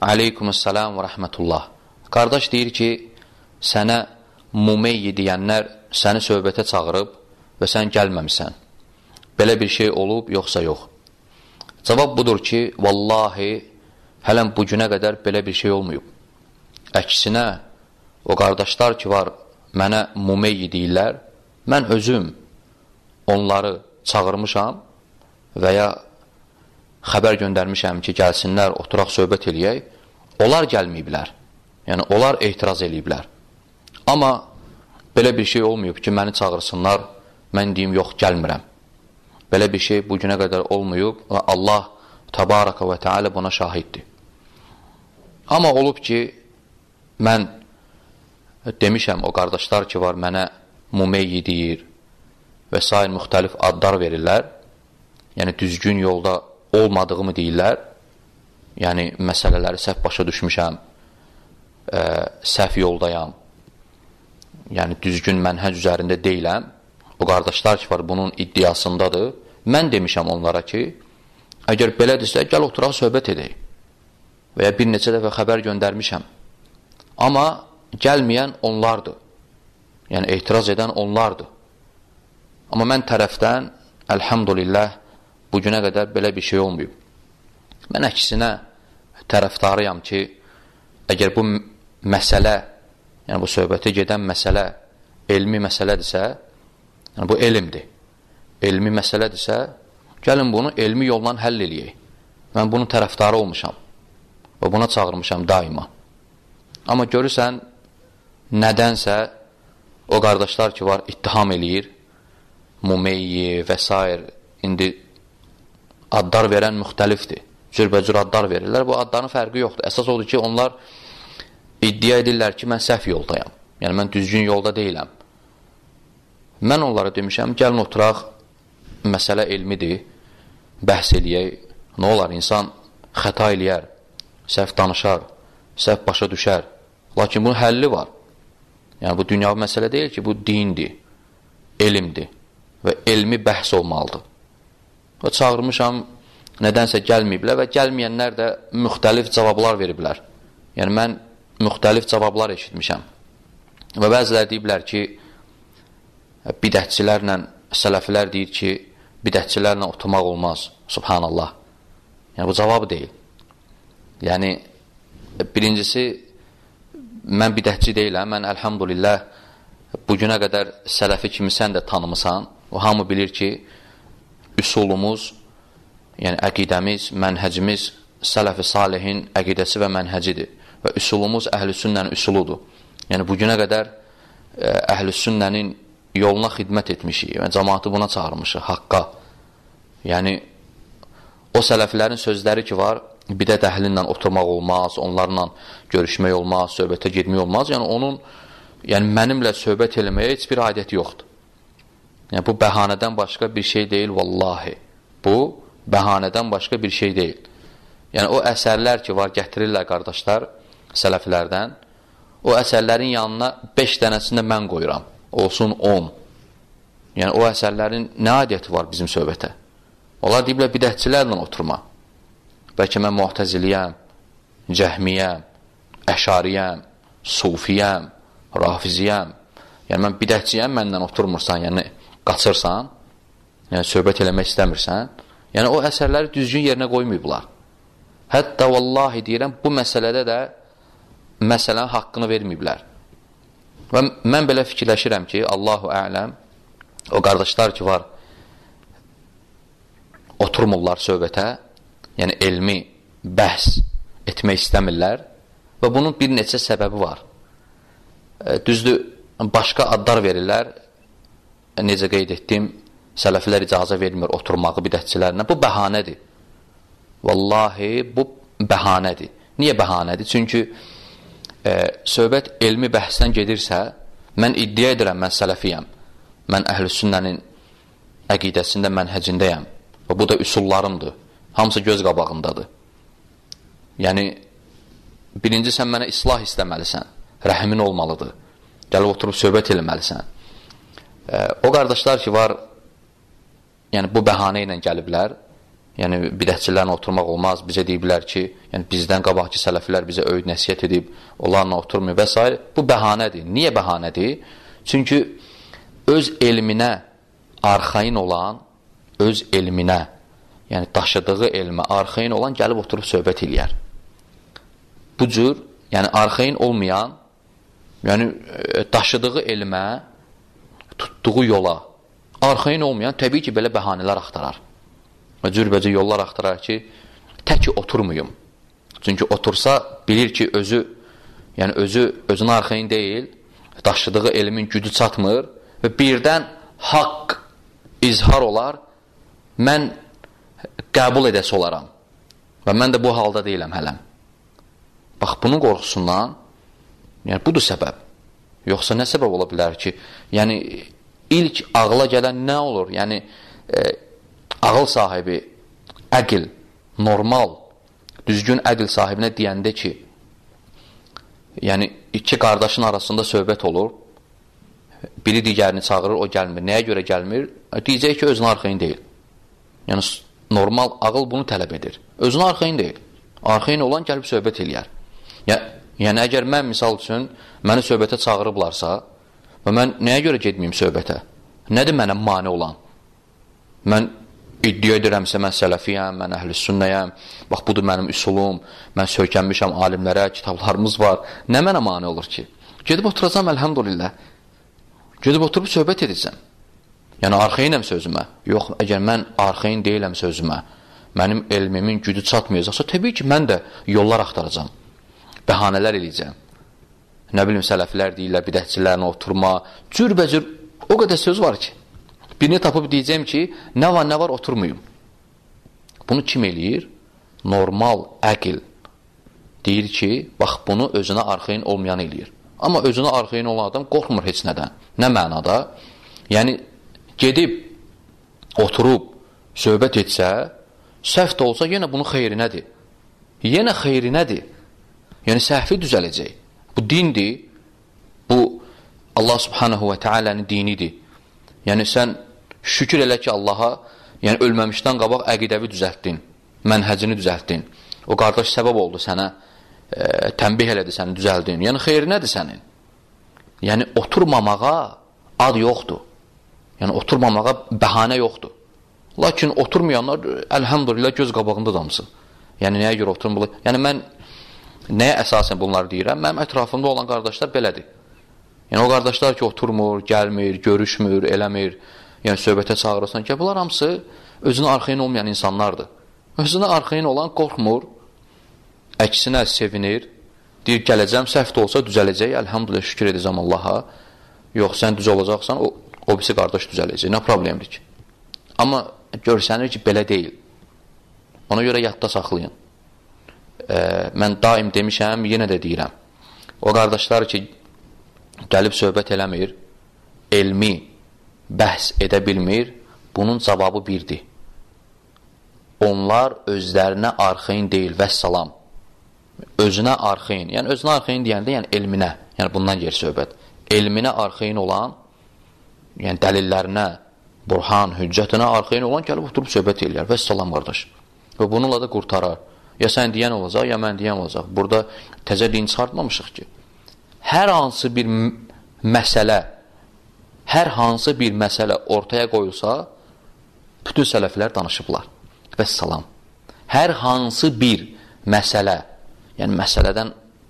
Aleykumussalam və rəhmətullah. Qardaş deyir ki, sənə mumeyyi deyənlər səni söhbətə çağırıb və sən gəlməmisən. Belə bir şey olub, yoxsa yox? Cavab budur ki, vallahi, hələm bu günə qədər belə bir şey olmayıb. Əksinə, o qardaşlar ki var, mənə mumeyyi deyirlər, mən özüm onları çağırmışam və ya xəbər göndərmişəm ki, gəlsinlər, oturaq söhbət eləyək. Onlar gəlməyiblər. Yəni, onlar etiraz eləyiblər. Amma belə bir şey olmayıb ki, məni çağırsınlar, mən deyim, yox, gəlmirəm. Belə bir şey bu günə qədər olmayıb və Allah Təbaraka və Teala buna şahiddir. Amma olub ki, mən demişəm, o qardaşlar ki var, mənə mumeyyi deyir və s. müxtəlif adlar verirlər. Yəni, düzgün yolda olmadığımı deyirlər. Yəni, məsələləri səhv başa düşmüşəm, səhv yoldayam. Yəni, düzgün mənhəc üzərində deyiləm. O qardaşlar ki var, bunun iddiasındadır. Mən demişəm onlara ki, əgər belədirsə, gəl oturaq söhbət edək. Və ya bir neçə dəfə xəbər göndərmişəm. Amma gəlməyən onlardır. Yəni, etiraz edən onlardır. Amma mən tərəfdən, əlhamdülillah, bu günə qədər belə bir şey olmayıb. Mən əksinə tərəfdarıyam ki, əgər bu məsələ, yəni bu söhbətə gedən məsələ elmi məsələdirsə, yəni bu elmdir. Elmi məsələdirsə, gəlin bunu elmi yolla həll eləyək. Mən bunun tərəfdarı olmuşam və buna çağırmışam daima. Amma görürsən, nədənsə o qardaşlar ki var, ittiham eləyir, mumeyyi və s. indi adlar verən müxtəlifdir. Cürbəcür adlar verirlər. Bu adların fərqi yoxdur. Əsas odur ki, onlar iddia edirlər ki, mən səhv yoldayam. Yəni, mən düzgün yolda deyiləm. Mən onlara demişəm, gəlin oturaq, məsələ elmidir, bəhs eləyək. Nə olar, insan xəta eləyər, səhv danışar, səhv başa düşər. Lakin bunun həlli var. Yəni, bu dünyavi məsələ deyil ki, bu dindir, elmdir və elmi bəhs olmalıdır. Və çağırmışam, nədənsə gəlməyiblər və gəlməyənlər də müxtəlif cavablar veriblər. Yəni, mən müxtəlif cavablar eşitmişəm. Və bəzilər deyiblər ki, bidətçilərlə, sələfilər deyir ki, bidətçilərlə oturmaq olmaz. Subhanallah. Yəni, bu cavab deyil. Yəni, birincisi, mən bidətçi deyiləm. Mən, əlhamdülillah, bu günə qədər sələfi kimi sən də tanımısan. O, hamı bilir ki, üsulumuz, yəni əqidəmiz, mənhəcimiz sələf-i salihin əqidəsi və mənhəcidir. Və üsulumuz əhl-i sünnənin üsuludur. Yəni, bu günə qədər əhl-i sünnənin yoluna xidmət etmişik. Yəni, cəmaatı buna çağırmışıq, haqqa. Yəni, o sələflərin sözləri ki var, bidət əhlinlə oturmaq olmaz, onlarla görüşmək olmaz, söhbətə getmək olmaz. Yəni, onun, yəni, mənimlə söhbət eləməyə heç bir adəti yoxdur. Yəni, bu bəhanədən başqa bir şey deyil, vallahi. Bu, bəhanədən başqa bir şey deyil. Yəni, o əsərlər ki var, gətirirlər qardaşlar, sələflərdən, o əsərlərin yanına 5 dənəsində mən qoyuram, olsun 10. Yəni, o əsərlərin nə adiyyəti var bizim söhbətə? Onlar deyiblər, bidətçilərlə oturma. Bəlkə mən muhtəziliyəm, cəhmiyəm, əşariyəm, sufiyəm, rafiziyəm. Yəni, mən bidətçiyəm, məndən oturmursan, yəni qaçırsan, yəni söhbət eləmək istəmirsən. Yəni, o əsərləri düzgün yerinə qoymayıblar. Hətta vallahi deyirəm, bu məsələdə də məsələnin haqqını verməyiblər. Və mən belə fikirləşirəm ki, Allahu ələm, o qardaşlar ki var, oturmurlar söhbətə, yəni elmi bəhs etmək istəmirlər və bunun bir neçə səbəbi var. Düzdür, başqa adlar verirlər, necə qeyd etdim, sələflər icazə vermir oturmağı bidətçilərlə. Bu bəhanədir. Vallahi, bu bəhanədir. Niyə bəhanədir? Çünki söhbət elmi bəhsdən gedirsə, mən iddia edirəm, mən sələfiyəm. Mən əhl-i sünnənin əqidəsində, mənhəcindəyəm. Və bu da üsullarımdır. Hamısı göz qabağındadır. Yəni, birinci sən mənə islah istəməlisən. Rəhmin olmalıdır. Gəlib oturub söhbət eləməlisən. O qardaşlar ki var, yəni bu bəhanə ilə gəliblər yəni bidətçilərlə oturmaq olmaz, bizə deyiblər ki, yəni bizdən qabaqki sələflər bizə öyüd nəsihət edib, onlarla oturmuyor və s. Bu bəhanədir. Niyə bəhanədir? Çünki öz elminə arxain olan, öz elminə, yəni daşıdığı elmə arxain olan gəlib oturub söhbət eləyər. Bu cür, yəni arxain olmayan, yəni daşıdığı elmə, tutduğu yola arxain olmayan təbii ki, belə bəhanələr axtarar. Və cürbəcə yollar axtarar ki, təki oturmuyum. Çünki otursa, bilir ki, özünə arxain deyil, daşıdığı elmin gücü çatmır və birdən haqq izhar olar, mən qəbul edəsi olaram və mən də bu halda deyiləm hələm. Bax, bunun qorxusundan, yəni budur səbəb. Yoxsa nə səbəb ola bilər ki, yəni ilk ağla gələn nə olur? Yəni, ağıl sahibi, əqil, normal, düzgün əqil sahibinə deyəndə ki, yəni iki qardaşın arasında söhbət olur, biri digərini çağırır, o gəlmir. Nəyə görə gəlmir? Deyəcək ki, özünə arxain deyil. Yəni, normal ağıl bunu tələb edir. Özünə arxain deyil. Arxain olan gəlib söhbət eləyər. Yəni, əgər mən, misal üçün, məni söhbətə çağırıblarsa və mən nəyə görə gedməyim söhbətə? Nədir mənə mane olan? Mən iddia edirəmsə, mən sələfiyəm, mən əhl-i sünnəyəm, bax, budur mənim üsulum, mən söykənmişəm alimlərə, kitablarımız var. Nə mənə mane olur ki? Gedib oturacam, əlhamdülillah. Gedib oturub söhbət edəcəm. Yəni, arxainəm sözümə. Yox, əgər mən arxain deyiləm sözümə, mənim elmimin gücü çatmayacaqsa, təbii ki, mən də yollar axtaracam. Bəhanələr eləyəcəm. Nə bilim, sələflər deyirlər, bidətçilərlə oturma, cürbəcür, o qədər söz var ki, birini tapıb deyəcəm ki, nə var, oturmuyum. Bunu kim eləyir? Normal əqil deyir ki, bax, bunu özünə arxain olmayan eləyir. Amma özünə arxain olan adam qorxmur heç nədən. Nə mənada? Yəni, gedib, oturub, söhbət etsə, səhv də olsa, yenə bunun xeyrinədir. Yenə xeyrinədir. Yəni, səhvi düzələcək. Bu dindir, bu Allah subhanahu və tealənin dinidir. Yəni, sən şükür elə ki, Allaha, yəni ölməmişdən qabaq əqidəvi düzəltdin, mənhəcini düzəltdin. O qardaş səbəb oldu sənə, tənbih elədi səni, düzəldin. Yəni, xeyrinədir sənin. Yəni, oturmamağa ad yoxdur. Yəni, oturmamağa bəhanə yoxdur. Lakin oturmayanlar, əlhamdülillah, göz qabağında damsın. Yəni, nəyə görə oturmurlar? Yəni, mən nəyə əsasən bunları deyirəm? Mənim ətrafımda olan qardaşlar belədir. Yəni, o qardaşlar ki, oturmur, gəlmir, görüşmür, eləmir, yəni, söhbətə çağırırsan ki, bunlar hamısı özünə arxain olmayan insanlardır. Özünə arxain olan qorxmur, əksinə sevinir, deyir, gələcəm, səhv də olsa düzələcək, əlhamdülillah, şükür edəcəm Allaha, yox, sən düz olacaqsan, o birisi qardaş düzələcək, nə problemdir ki? Amma görsənir ki, belə deyil. Ona görə yadda saxlayın. Mən daim demişəm, yenə də deyirəm. O qardaşlar ki, gəlib söhbət eləmir, elmi bəhs edə bilmir, bunun cavabı birdir. Onlar özlərinə arxain deyil, vəssalam. Özünə arxain, yəni özünə arxain deyəndə, yəni elminə, yəni bundan yer söhbət. Elminə arxain olan, yəni dəlillərinə, burhan, hüccətinə arxain olan gəlib oturub söhbət eləyər, vəssalam qardaş. Və bununla da qurtarar. Ya sən deyən olacaq, ya mən deyən olacaq. Burada təzə din çıxartmamışıq ki. Hər hansı bir məsələ ortaya qoyulsa, bütün sələflər danışıblar. Vəssalam. Hər hansı bir məsələ, yəni məsələdən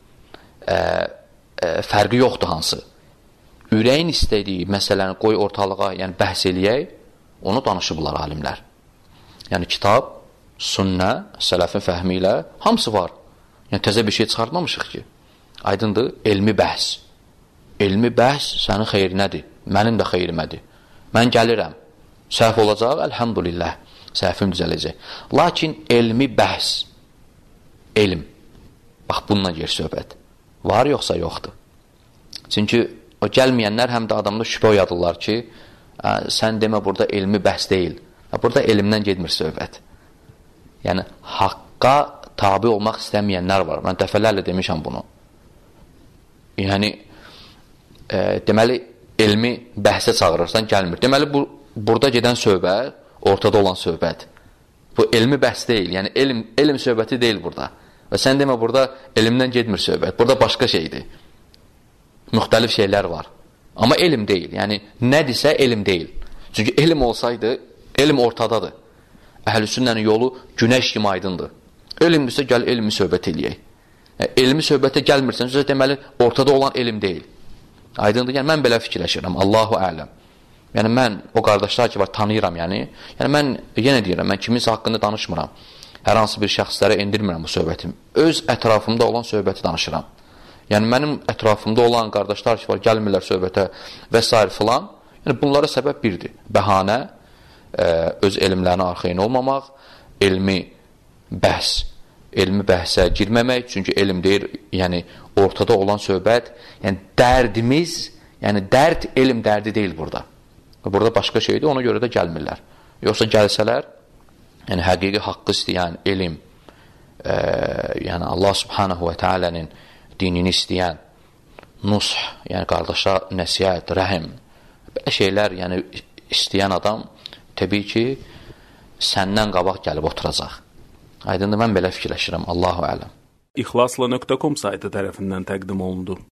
fərqi yoxdur hansı. Ürəyin istədiyi məsələni qoy ortalığa, yəni bəhs eləyək, onu danışıblar alimlər. Yəni kitab, sünnə, sələfin fəhmi ilə hamısı var. Yəni təzə bir şey çıxartmamışıq ki. Aydındır, elmi bəhs. Elmi bəhs sənin xeyrinədir, mənim də xeyrimədir. Mən gəlirəm, səhv olacaq, əlhamdülillah, səhvim düzələcək. Lakin elmi bəhs, elm, bax bununla yer söhbət, var yoxsa yoxdur. Çünki o gəlməyənlər həm də adamda şübhə oyadırlar ki, sən demə burada elmi bəhs deyil, burada elmdən gedmir söhbət. Yəni, haqqa tabi olmaq istəməyənlər var. Mən dəfələrlə demişəm bunu. Yəni, deməli, elmi bəhsə çağırırsan, gəlmir. Deməli, burada gedən söhbət, ortada olan söhbət. Bu elmi bəhs deyil, yəni elm söhbəti deyil burada. Və sən demə, burada elmdən gedmir söhbət, burada başqa şeydir. Müxtəlif şeylər var. Amma elm deyil, yəni nədirsə elm deyil. Çünki elm olsaydı, elm ortadadır. Əhl-i sünnənin yolu günəş kimi aydındır. Elmdirsə, gəl elmi söhbət eləyək. Elmi söhbətə gəlmirsən, deməli, ortada olan elm deyil. Aydındır, yəni mən belə fikirləşirəm, Allahu ələm. Yəni mən o qardaşlar ki var, tanıyıram yəni mən yenə deyirəm, mən kiminsə haqqında danışmıram. Hər hansı bir şəxslərə endirmirəm bu söhbətim. Öz ətrafımda olan söhbəti danışıram. Yəni mənim ətrafımda olan qardaşlar ki var, gəlmirlər söhbətə və s. filan. Yəni bunlara səbəb birdir. Bəhanə, öz elmlərinə arxayın olmamaq, elmi bəhsə girməmək, çünki elm deyir, yəni ortada olan söhbət, yəni dərdimiz, yəni dərd elm dərdi deyil burada. Burada başqa şeydir, ona görə də gəlmirlər. Yoxsa gəlsələr, yəni həqiqi haqqı istəyən elm, yəni Allah subhanahu və tealənin dinini istəyən nush, yəni qardaşa nəsihət, rəhim, belə şeylər yəni istəyən adam təbii ki, səndən qabaq gəlib oturacaq. Aydındır, mən belə fikirləşirəm, Allahu ələm. İxlasla.com saytı tərəfindən təqdim olundu.